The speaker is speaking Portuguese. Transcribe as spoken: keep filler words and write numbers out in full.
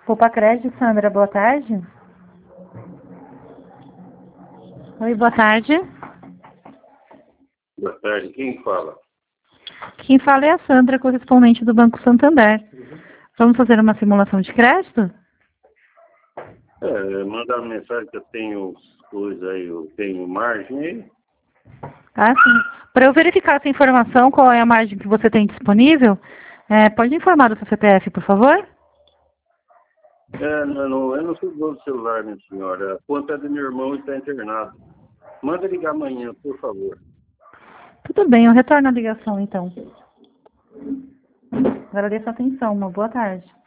Poupa Crédito, Sandra, boa tarde. Oi, boa tarde. Boa tarde, quem fala? Quem fala é a Sandra, correspondente do Banco Santander. Vamos fazer uma simulação de crédito? É, mandar uma mensagem que eu tenho coisa aí, eu tenho margem aí. Ah, sim. Para eu verificar essa informação, qual é a margem que você tem disponível, é, pode informar o seu C P F, por favor? É, não, não, eu não sou dono do celular, minha senhora. A conta é do meu irmão e está internado. Manda ligar amanhã, por favor. Tudo bem, eu retorno a ligação então. Agradeço a atenção, uma boa tarde.